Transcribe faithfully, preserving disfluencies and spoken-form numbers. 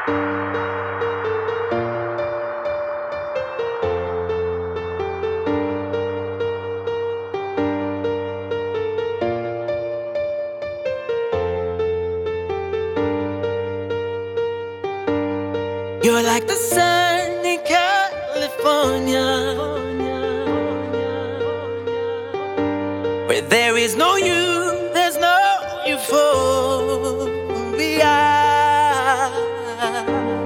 You're like the sun in California, where there is no you, there's no euphoria.